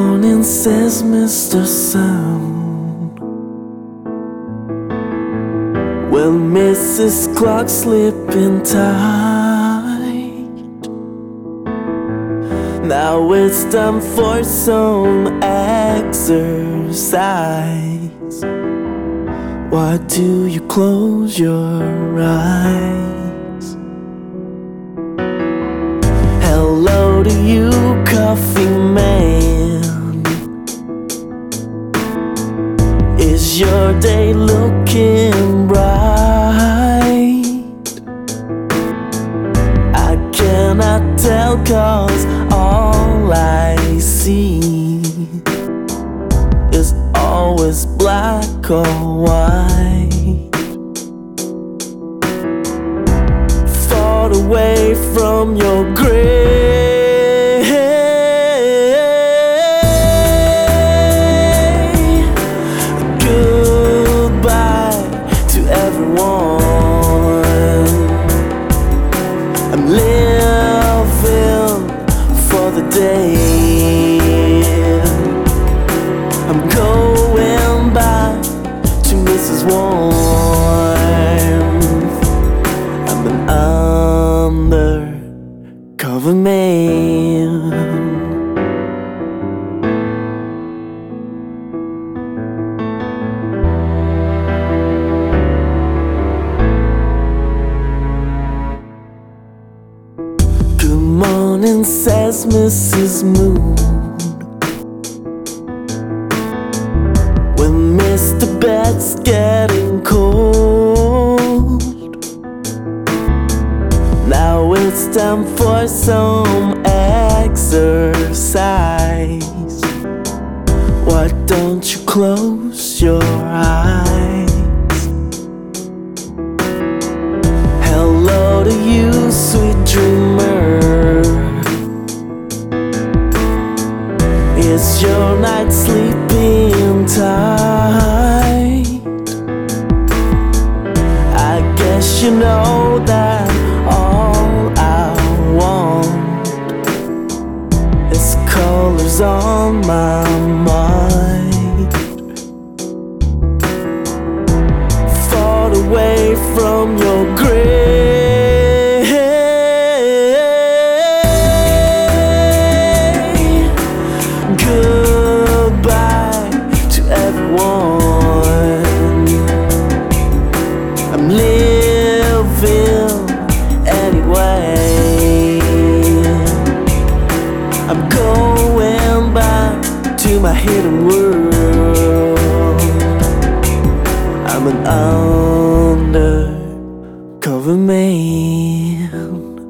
morning, says Mr. Sound. Well, Mrs. Clock slipping tight. Now it's time for some exercise. Why do you close your eyes? Hello to you, coffee man. Is your day looking bright? I cannot tell, 'cause all I see is always black or white. Far away from your grave, goodbye to everyone. I'm living for the day. I'm going back to Mrs. Warmth. I'm an undercover man. Good morning, says Mrs. Moon. When Mr. Bed's getting cold, now it's time for some exercise. Why don't you close your eyes? Hello to you, sweet dreamer. Is your night sleeping tight? I guess you know that all I want is colors on my mind. Far away from your grave, goodbye to everyone. I'm living anyway. I'm going back to my hidden world. I'm an undercover man.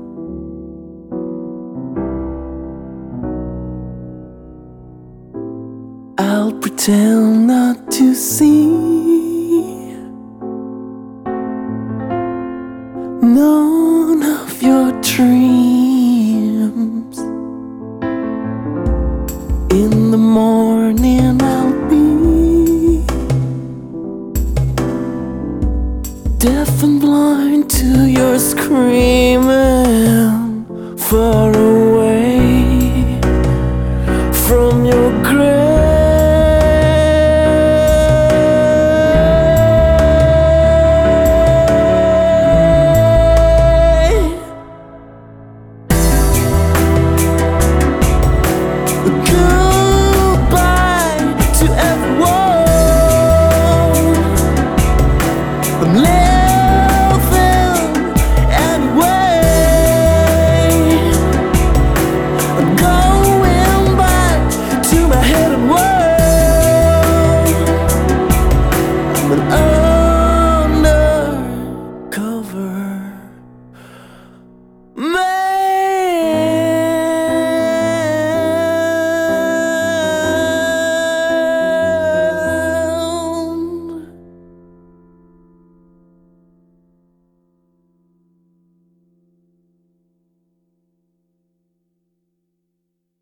I'll pretend not to see none of your dreams. In the morning I'll be deaf and blind to your screaming. Far away from your grave,